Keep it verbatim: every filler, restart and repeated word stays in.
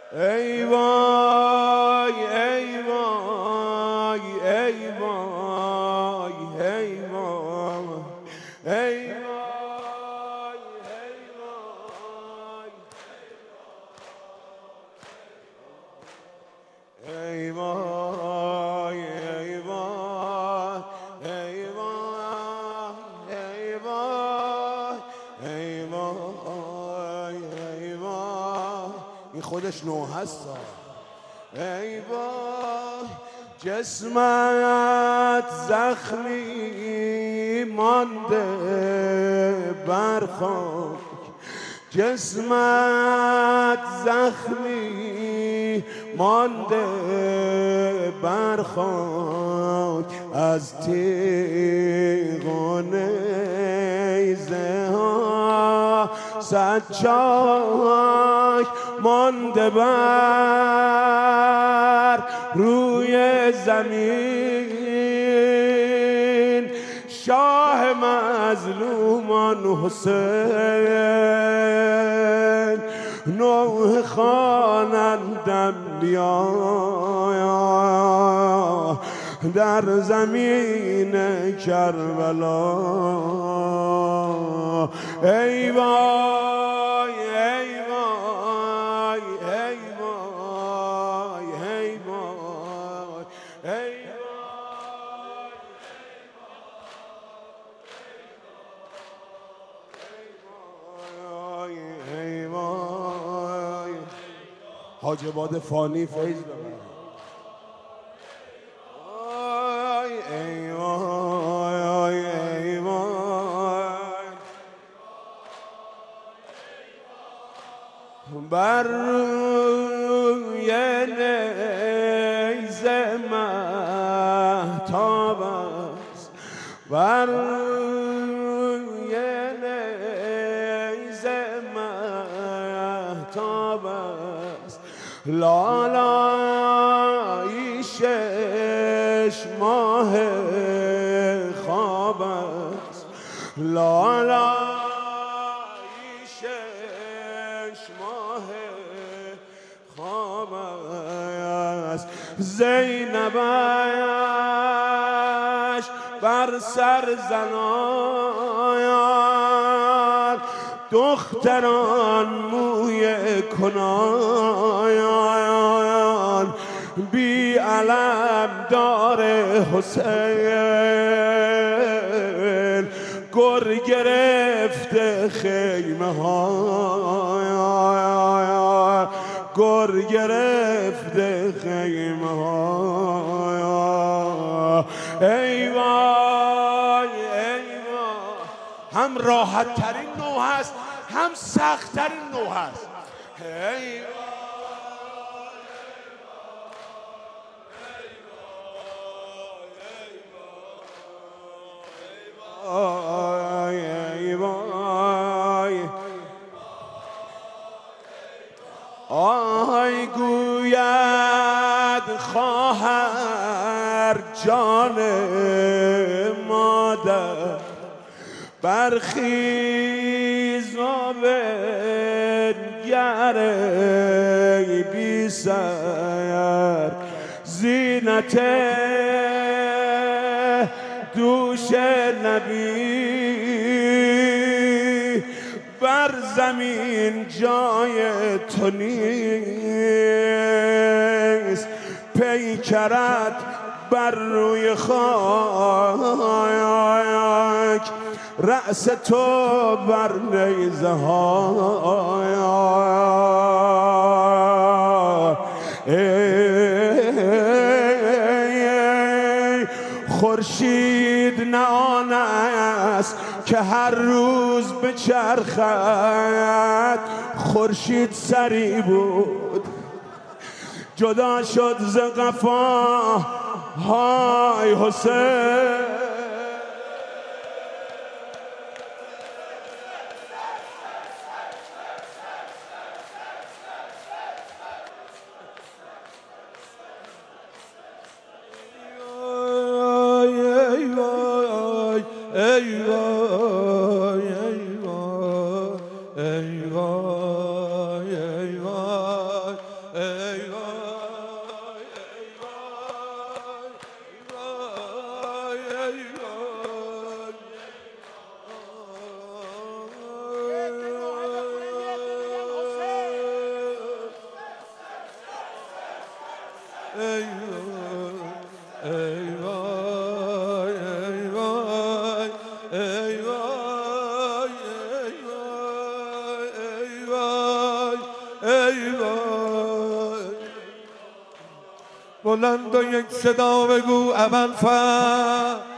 ای وای ای وای ای وای ای وای ای وای ای وای ای وای ای وای ای وای ای وای این خودش نو هست. ای وای جسمت زخمی مانده بر خاک، جسمت زخمی مانده بر خاک، از تیغ و نیزه ها صد چاک مانده بر روی زمین. شاه مظلومان حسین نوح خوانندم بیا در زمین کربلا. ای وای ای وای ای وای ای وای ای وای ای وای حاج عباد فانی فیض ببر. ای وای ای وای بر روی نیزه مهتاب است، بر روی نیزه مهتاب است، لالایی شش ماه خواب است، لالایی شش ماه خواب است. زینبش بر سر زنان، دختران موی کنان، بی علم دار حسین گر گرفته خیمه ها، گر گرفته خیمه ها. ای وای ای وای هم راحت ترین نو هست هم سخت ترین نو هست. ای وای ای وای آی گوید خواهر جان مادر، برخیز و بنگر ای بی سر، زینت دوش نبی بر زمین جای تو نیست، پیکرت بر روی خاک، رأس تو بر نیزه ها. خورشید نه آن است که هر روز بچرخد، خورشید سری بود جدا شد ز قفا های حسین. ای وای ای وای ای وای ای وای ای وای ای وای ای وای ای وای ای وای ای وای بلند و یک صدا بگو ابوالفضل